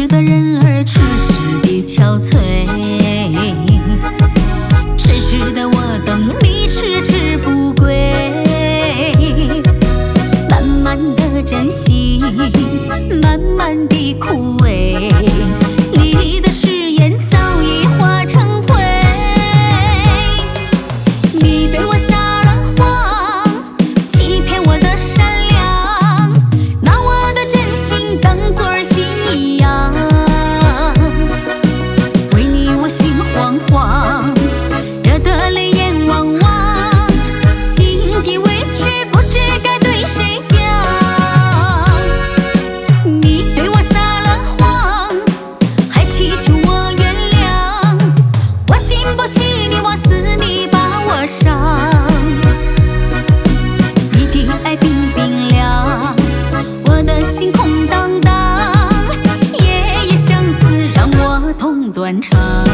识的人儿痴痴地憔悴，痴痴的我等你迟迟不归，慢慢的珍惜，慢慢地枯萎，你的誓言早已化成灰，你对我撒了谎，欺骗我的善良，拿我的真心当作儿戏一样，为你我心惶惶，惹得泪眼汪汪，心底委屈不知该对谁讲，你对我撒了谎，还祈求我原谅，我经不起你往死里把我伤，你的爱冰冰凉，我的心空荡荡，夜夜相思让我痛断肠。